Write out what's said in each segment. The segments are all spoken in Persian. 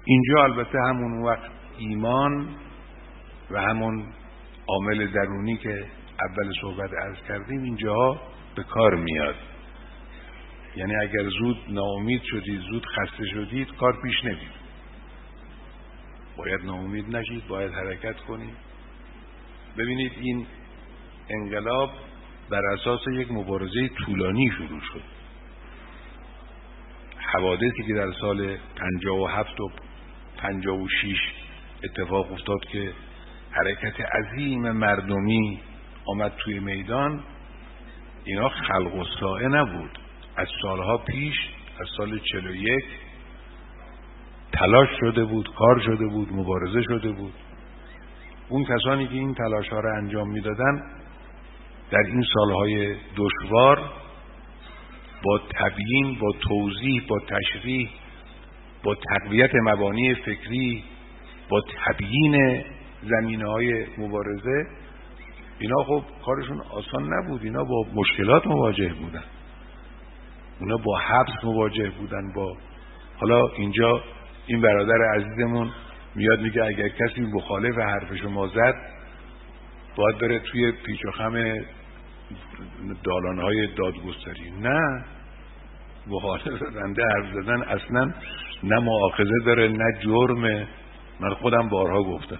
اینجا البته همون وقت ایمان و همون عامل درونی که اول صحبت عرض کردیم اینجا به کار میاد. یعنی اگر زود ناامید شدید، زود خسته شدید، کار پیش نمیره. باید ناامید نشید، باید حرکت کنید. ببینید این انقلاب بر اساس یک مبارزه طولانی شروع شد. حوادثی که در سال 57 و 56 اتفاق افتاد که حرکت عظیم مردمی آمد توی میدان، اینا خلق و سائه نبود. از سالها پیش، از سال 41 تلاش شده بود، کار شده بود، مبارزه شده بود. اون کسانی که این تلاش ها را انجام میدادن در این سالهای دشوار با تبیین، با توضیح، با تشریح، با تقویت مبانی فکری، با تبیین زمینه‌های مبارزه، اینا خب کارشون آسان نبود. اینا با مشکلات مواجه بودن، اونا با حبس مواجه بودن. با حالا اینجا این برادر عزیزمون میاد میگه اگر کسی مخالف حرف شما زد باید بره توی پیچ و خم دالانهای دادگستری. نه، مخالف بنده حرف زدن اصلا نه مؤاخذه داره نه جرمه. من خودم بارها گفتم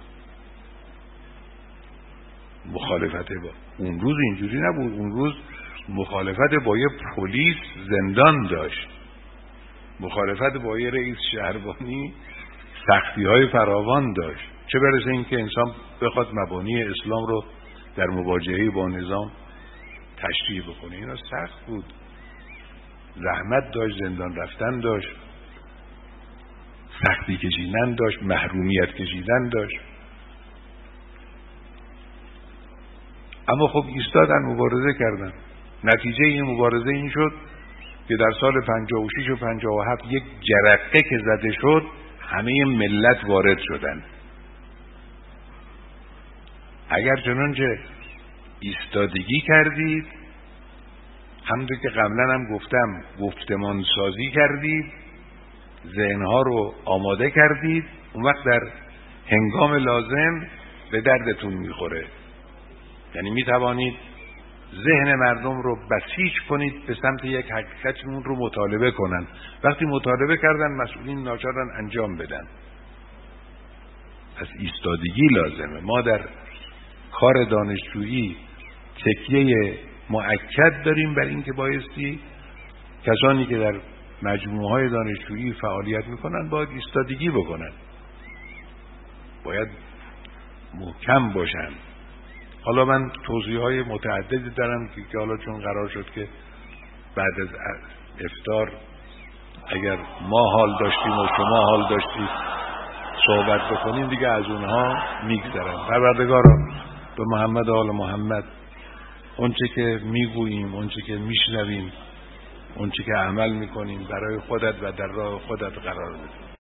مخالفت با اون روز اینجوری نبود. اون روز مخالفت با یه پلیس زندان داشت، مخالفت با یه رئیس شهربانی سختی های فراوان داشت، چه برسه این که انسان بخواد مبانی اسلام رو در مواجهه با نظام تشریح بکنه. اینا سخت بود، زحمت داشت، زندان رفتن داشت، سختی کشیدن داشت، محرومیت کشیدن داشت. اما خب ایستادن، مبارزه کردن. نتیجه این مبارزه این شد که در سال 56 و 57 یک جرقه که زده شد همه ملت وارد شدن. اگر چنانچه ایستادگی کردید، همونطور که قبلا هم گفتم گفتمان سازی کردید، ذهنها رو آماده کردید، اون وقت در هنگام لازم به دردتون میخوره. یعنی میتوانید ذهن مردم رو بسیج کنید به سمت یک حقیقتی اون رو مطالبه کنن. وقتی مطالبه کردن مسئولین ناچارن انجام بدن. پس ایستادگی لازمه. ما در کار دانشجویی تکیه مؤکد داریم بر این که بایستی کسانی که در مجموعه های دانشجویی فعالیت میکنن باید ایستادگی بکنن، باید محکم باشن. حالا من توضیح های متعددی دارم که حالا چون قرار شد که بعد از افطار اگر ما حال داشتیم و شما حال داشتید صحبت بکنیم دیگه از اونها میگذرم. پروردگارا به محمد و آل محمد اونچه که میگوییم، اونچه که میشنویم، اونچه که عمل میکنیم برای خودت و در راه خودت قرار بده.